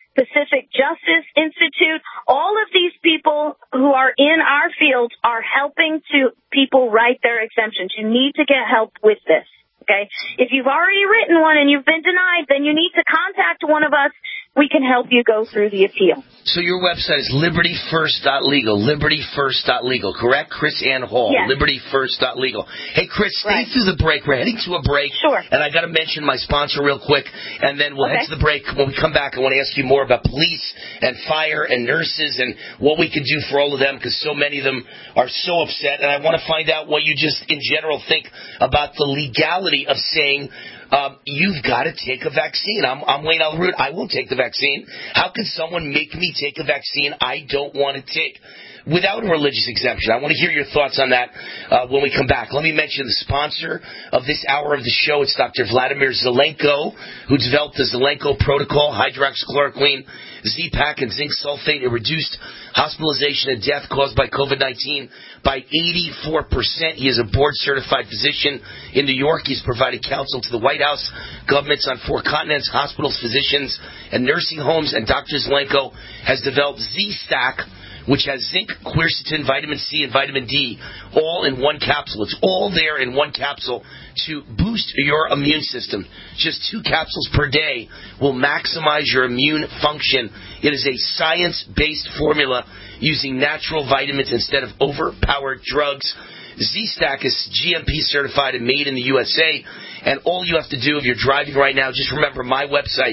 Pacific Justice Institute. All of these people who are in our field are helping to people write their exemptions. You need to get help with this, okay? If you've already written one and you've been denied, then you need to contact one of us. We can help you go through the appeal. So your website is liberty first dot legal, liberty first dot legal, correct? Chris Ann Hall, yes. liberty first dot legal. Hey, Chris, stay right. through the break. We're heading to a break. Sure. And I got to mention my sponsor real quick, and then we'll okay. head to the break. When we come back, I want to ask you more about police and fire and nurses and what we can do for all of them, because so many of them are so upset. And I want to find out what you just, in general, think about the legality of saying, Um, you've got to take a vaccine. I'm, I'm Wayne Allyn. I won't take the vaccine. How can someone make me take a vaccine I don't want to take without a religious exemption? I want to hear your thoughts on that uh, when we come back. Let me mention the sponsor of this hour of the show. It's Doctor Vladimir Zelenko, who developed the Zelenko Protocol, hydroxychloroquine, Z-Pak, and zinc sulfate. It reduced hospitalization and death caused by COVID nineteen by eighty-four percent. He is a board-certified physician in New York. He's provided counsel to the White House, governments on four continents, hospitals, physicians, and nursing homes. And Doctor Zelenko has developed Z-Stack, which has zinc, quercetin, vitamin C, and vitamin D, all in one capsule. It's all there in one capsule to boost your immune system. Just two capsules per day will maximize your immune function. It is a science-based formula using natural vitamins instead of overpowered drugs. Z-Stack is G M P certified and made in the U S A. And all you have to do if you're driving right now, just remember my website,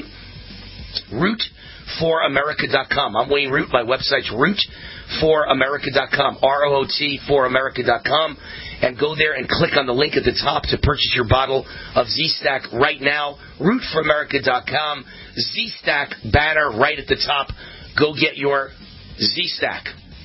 root for america dot com. I'm Wayne Root. My website's root for america dot com, R O O T for america dot com. And go there and click on the link at the top to purchase your bottle of Z-Stack right now. root for america dot com. Z-Stack banner right at the top. Go get your Z-Stack.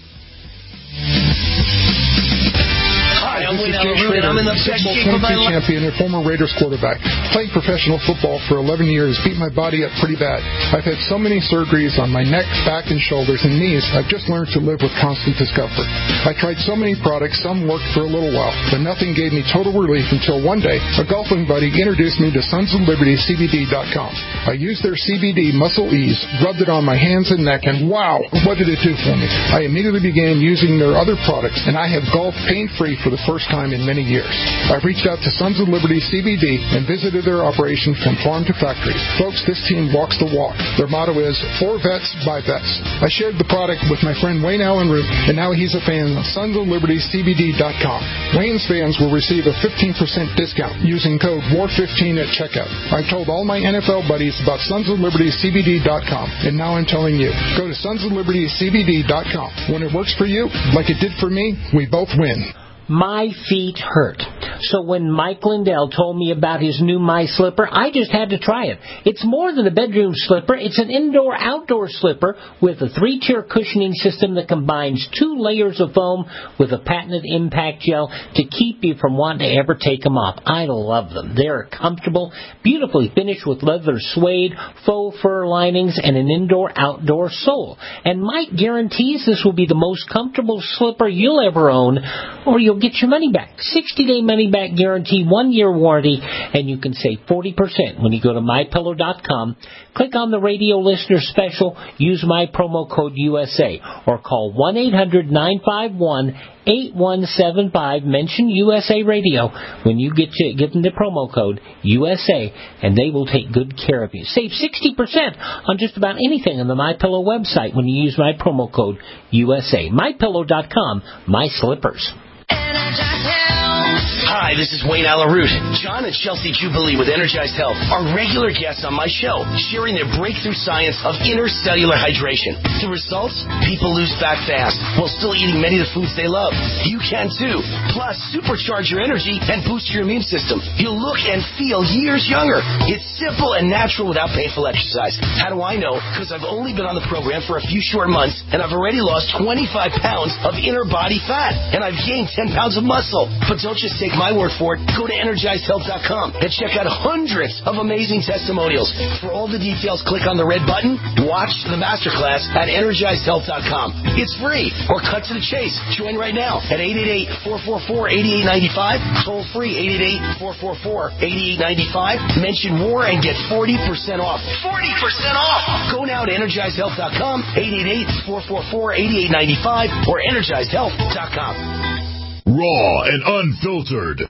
Hi, this is Jay Schrader, Super Bowl twenty-two champion and former Raiders quarterback. Playing professional football for eleven years beat my body up pretty bad. I've had so many surgeries on my neck, back, and shoulders and knees, I've just learned to live with constant discomfort. I tried so many products, some worked for a little while, but nothing gave me total relief until one day a golfing buddy introduced me to Sons of Liberty C B D dot com. I used their C B D Muscle Ease, rubbed it on my hands and neck, and wow, what did it do for me? I immediately began using their other products, and I have golfed pain-free for the first time in many years. I've reached out to Sons of Liberty C B D and visited their operation from farm to factory. Folks, this team walks the walk. Their motto is, for vets, by vets. I shared the product with my friend Wayne Allyn Root, and now he's a fan of Sons of Liberty C B D dot com. Wayne's fans will receive a fifteen percent discount using code war fifteen at checkout. I've told all my N F L buddies about Sons of Liberty C B D dot com, and now I'm telling you. Go to Sons of Liberty C B D dot com. When it works for you, like it did for me, we both win. My feet hurt. So when Mike Lindell told me about his new My Slipper, I just had to try it. It's more than a bedroom slipper. It's an indoor-outdoor slipper with a three-tier cushioning system that combines two layers of foam with a patented impact gel to keep you from wanting to ever take them off. I love them. They're comfortable, beautifully finished with leather suede, faux fur linings, and an indoor-outdoor sole. And Mike guarantees this will be the most comfortable slipper you'll ever own, or you'll get your money back. sixty-day money-back guarantee, one-year warranty, and you can save forty percent when you go to my pillow dot com. Click on the radio listener special, use my promo code U S A, or call one eight hundred nine five one eight one seven five. Mention U S A Radio when you get to give them the promo code U S A, and they will take good care of you. Save sixty percent on just about anything on the MyPillow website when you use my promo code U S A. my pillow dot com, my slippers. Hi, this is Wayne Allyn Root. John and Chelsea Jubilee with Energized Health are regular guests on my show, sharing their breakthrough science of intercellular hydration. The results? People lose fat fast while still eating many of the foods they love. You can too. Plus, supercharge your energy and boost your immune system. You'll look and feel years younger. It's simple and natural without painful exercise. How do I know? Because I've only been on the program for a few short months, and I've already lost twenty-five pounds of inner body fat, and I've gained ten pounds of muscle. But don't just take my my word for it. Go to energized health dot com and check out hundreds of amazing testimonials. For all the details, click on the red button. Watch the masterclass at energized health dot com. It's free, or cut to the chase. Join right now at eight eight eight, four four four, eight eight nine five. Toll free eight eight eight, four four four, eight eight nine five. Mention WAR and get forty percent off. forty percent off! Go now to energized health dot com, eight eight eight, four four four, eight eight nine five, or energized health dot com. Raw and unfiltered.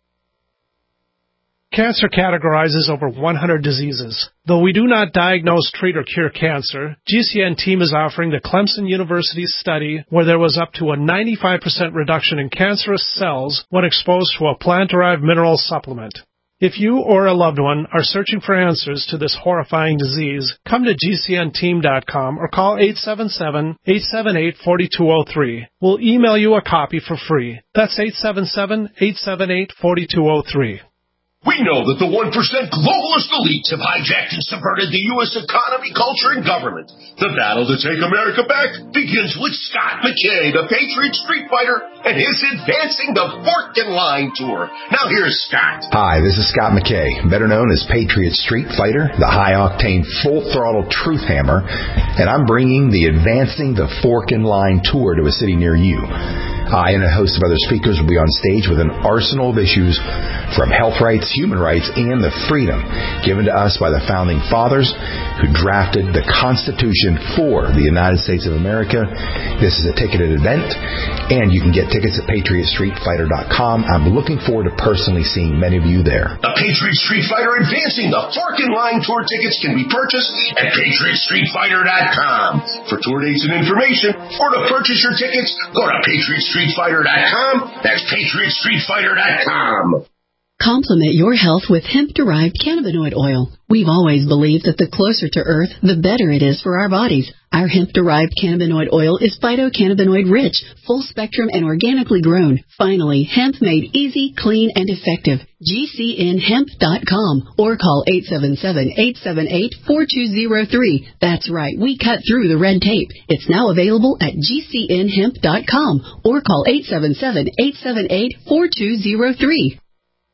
Cancer categorizes over one hundred diseases. Though we do not diagnose, treat, or cure cancer, G C N team is offering the Clemson University study where there was up to a ninety-five percent reduction in cancerous cells when exposed to a plant-derived mineral supplement. If you or a loved one are searching for answers to this horrifying disease, come to G C N team dot com or call eight seven seven, eight seven eight, four two zero three. We'll email you a copy for free. That's eight seven seven, eight seven eight, four two zero three. We know that the one percent globalist elites have hijacked and subverted the U S economy, culture, and government. The battle to take America back begins with Scott McKay, the Patriot Street Fighter, and his Advancing the Fork and Line Tour. Now here's Scott. Hi, this is Scott McKay, better known as Patriot Street Fighter, the high-octane, full-throttle truth hammer, and I'm bringing the Advancing the Fork and Line Tour to a city near you. I and a host of other speakers will be on stage with an arsenal of issues from health rights, human rights, and the freedom given to us by the Founding Fathers who drafted the Constitution for the United States of America. This is a ticketed event, and you can get tickets at patriot street fighter dot com. I'm looking forward to personally seeing many of you there. The Patriot Street Fighter Advancing the Fork and Line Tour tickets can be purchased at patriot street fighter dot com. For tour dates and information, or to purchase your tickets, go to patriot street fighter dot com. That's patriot street fighter dot com. Complement your health with hemp-derived cannabinoid oil. We've always believed that the closer to Earth, the better it is for our bodies. Our hemp-derived cannabinoid oil is phytocannabinoid-rich, full-spectrum, and organically grown. Finally, hemp made easy, clean, and effective. G C N hemp dot com or call eight seven seven, eight seven eight, four two zero three. That's right, we cut through the red tape. It's now available at G C N hemp dot com or call eight seven seven, eight seven eight, four two zero three.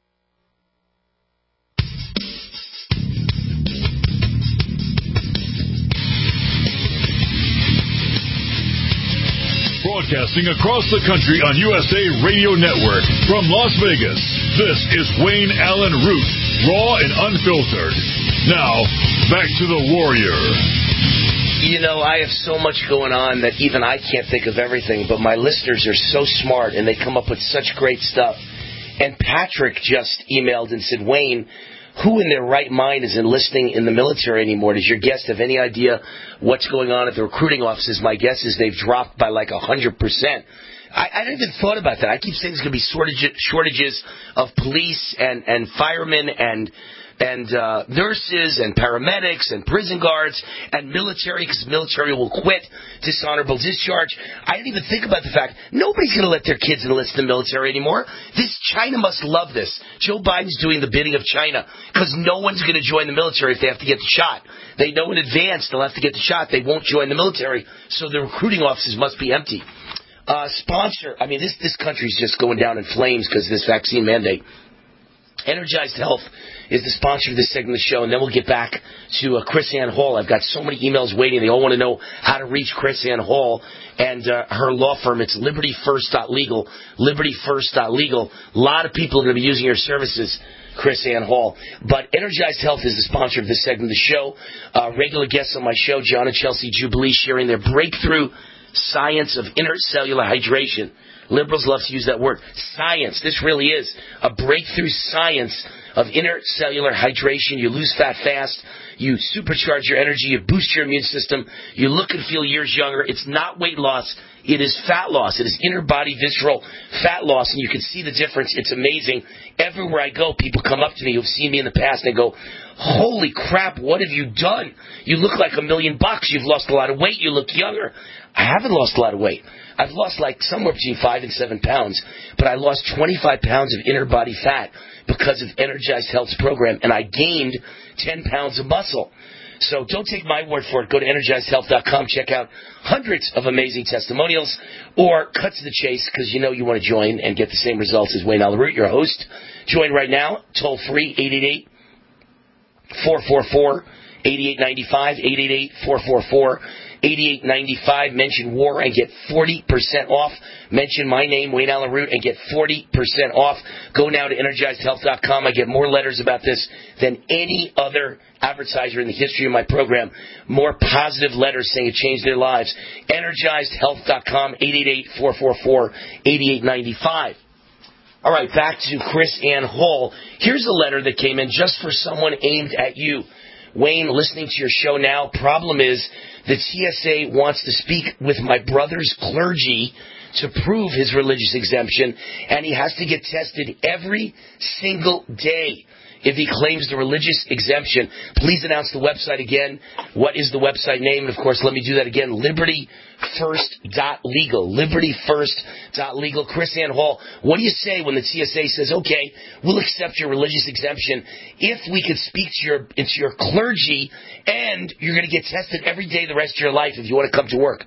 Broadcasting across the country on U S A Radio Network from Las Vegas, this is Wayne Allen Root, raw and unfiltered. Now, back to the Warrior. You know, I have so much going on that even I can't think of everything, but my listeners are so smart and they come up with such great stuff. And Patrick just emailed and said, Wayne, who in their right mind is enlisting in the military anymore? Does your guest have any idea what's going on at the recruiting offices? My guess is they've dropped by like one hundred percent. I, I haven't even thought about that. I keep saying there's going to be shortage, shortages of police and, and firemen and and uh, nurses and paramedics and prison guards and military, because military will quit dishonorable discharge. I didn't even think about the fact nobody's going to let their kids enlist in the military anymore. This China must love this. Joe Biden's doing the bidding of China because no one's going to join the military if they have to get the shot. They know in advance they'll have to get the shot. They won't join the military, so the recruiting offices must be empty. Uh, sponsor, I mean, this, this country's just going down in flames because of this vaccine mandate. Energized Health is the sponsor of this segment of the show, and then we'll get back to uh, Chris Ann Hall. I've got so many emails waiting. They all want to know how to reach Chris Ann Hall and uh, her law firm. It's liberty first dot legal, liberty first dot legal. A lot of people are going to be using your services, Chris Ann Hall. But Energized Health is the sponsor of this segment of the show. Uh, regular guests on my show, John and Chelsea Jubilee, sharing their breakthrough science of intercellular hydration. Liberals love to use that word. Science. This really is a breakthrough science of intercellular hydration. You lose fat fast. You supercharge your energy. You boost your immune system. You look and feel years younger. It's not weight loss. It is fat loss. It is inner body visceral fat loss, and you can see the difference. It's amazing. Everywhere I go, people come up to me who've seen me in the past, and they go, holy crap, what have you done? You look like a million bucks. You've lost a lot of weight. You look younger. I haven't lost a lot of weight. I've lost like somewhere between five and seven pounds, but I lost twenty-five pounds of inner body fat because of Energized Health's program, and I gained ten pounds of muscle. So don't take my word for it. Go to energized health dot com. Check out hundreds of amazing testimonials, or cut to the chase because you know you want to join and get the same results as Wayne Allyn Root, your host. Join right now, toll free, eight eight eight, four four four, eight eight nine five, eight eight eight, four four four, eight eight nine five. Mention WAR and get forty percent off. Mention my name, Wayne Allyn Root, and get forty percent off. Go now to energized health dot com. I get more letters about this than any other advertiser in the history of my program. More positive letters saying it changed their lives. energized health dot com, eight eight eight, four four four, eight eight nine five. All right, back to Chris Ann Hall. Here's a letter that came in just for someone aimed at you. Wayne, listening to your show now, problem is the T S A wants to speak with my brother's clergy to prove his religious exemption, and he has to get tested every single day if he claims the religious exemption. Please announce the website again. What is the website name? And, of course, let me do that again, liberty first dot legal. liberty first dot legal. Chris Ann Hall, what do you say when the T S A says, okay, we'll accept your religious exemption if we could speak to your, into your clergy, and you're going to get tested every day the rest of your life if you want to come to work?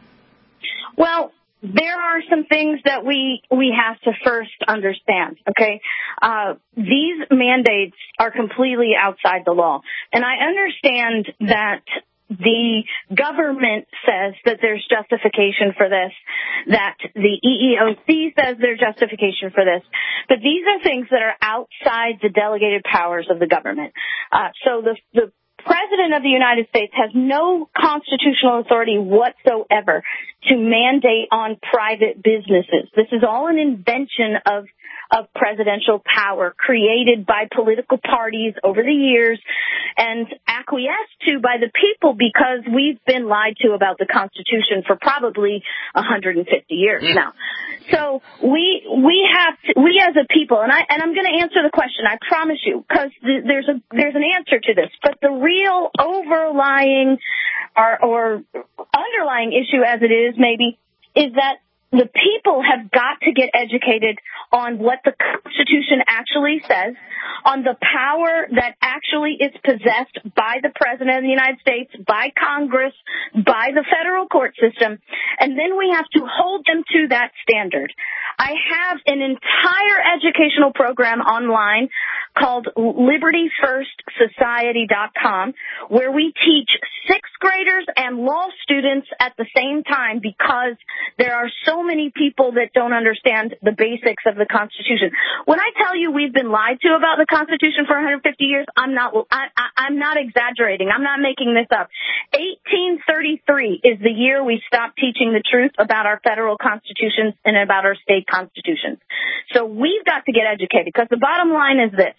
Well, there are some things that we we have to first understand, okay? Uh, these mandates are completely outside the law. And I understand that the government says that there's justification for this, that the E E O C says there's justification for this, but these are things that are outside the delegated powers of the government. Uh, so the, the President of the United States has no constitutional authority whatsoever to mandate on private businesses. This is all an invention of of presidential power created by political parties over the years and acquiesced to by the people because we've been lied to about the Constitution for probably one hundred fifty years now. So we we have to, we as a people, and I and I'm going to answer the question, I promise you, because th- there's a there's an answer to this. But the real overlying or, or underlying issue, as it is maybe, is that the people have got to get educated on what the Constitution actually says, on the power that actually is possessed by the President of the United States, by Congress, by the federal court system, and then we have to hold them to that standard. I have an entire educational program online called liberty first society dot com where we teach sixth graders and law students at the same time because there are so many people that don't understand the basics of the Constitution. When I tell you we've been lied to about the Constitution for one hundred fifty years, I'm not I, I, I'm not exaggerating. I'm not making this up. eighteen thirty-three is the year we stopped teaching the truth about our federal constitutions and about our state constitutions. So we've got to get educated because the bottom line is this.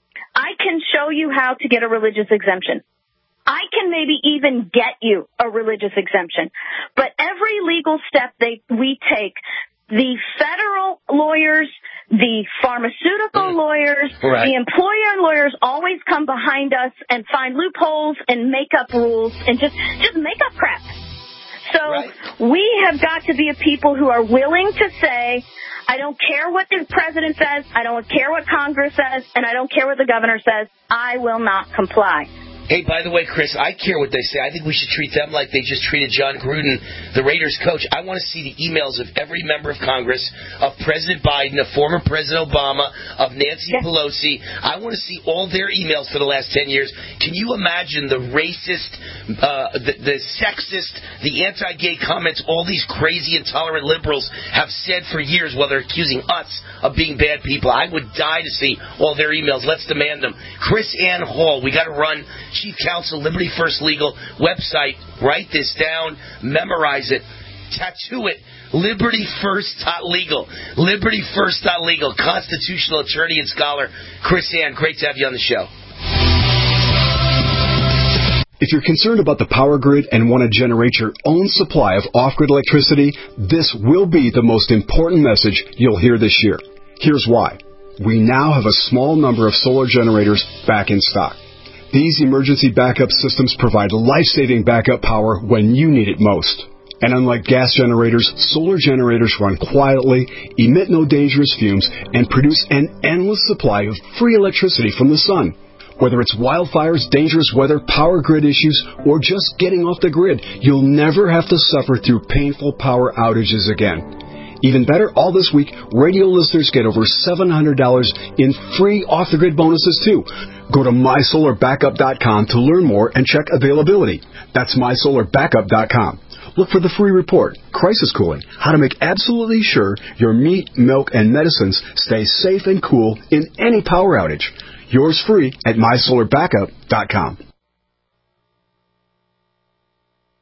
I can show you how to get a religious exemption. I can maybe even get you a religious exemption. But every legal step they, we take, the federal lawyers, the pharmaceutical lawyers, right. the employer lawyers always come behind us and find loopholes and make up rules and just, just make up crap. So right. we have got to be a people who are willing to say, I don't care what the president says, I don't care what Congress says, and I don't care what the governor says, I will not comply. Hey, by the way, Chris, I care what they say. I think we should treat them like they just treated John Gruden, the Raiders coach. I want to see the emails of every member of Congress, of President Biden, of former President Obama, of Nancy yes. Pelosi. I want to see all their emails for the last ten years. Can you imagine the racist, uh, the, the sexist, the anti-gay comments all these crazy, intolerant liberals have said for years while they're accusing us of being bad people? I would die to see all their emails. Let's demand them. Chris Ann Hall, we got to run. Chief Counsel, Liberty First Legal website. Write this down, memorize it, tattoo it. liberty first dot legal. liberty first dot legal. Constitutional attorney and scholar Chris Ann, great to have you on the show. If you're concerned about the power grid and want to generate your own supply of off-grid electricity, this will be the most important message you'll hear this year. Here's why. We now have a small number of solar generators back in stock. These emergency backup systems provide life-saving backup power when you need it most. And unlike gas generators, solar generators run quietly, emit no dangerous fumes, and produce an endless supply of free electricity from the sun. Whether it's wildfires, dangerous weather, power grid issues, or just getting off the grid, you'll never have to suffer through painful power outages again. Even better, all this week, radio listeners get over seven hundred dollars in free off-the-grid bonuses, too. Go to my solar backup dot com to learn more and check availability. That's my solar backup dot com. Look for the free report, Crisis Cooling, how to make absolutely sure your meat, milk, and medicines stay safe and cool in any power outage. Yours free at my solar backup dot com.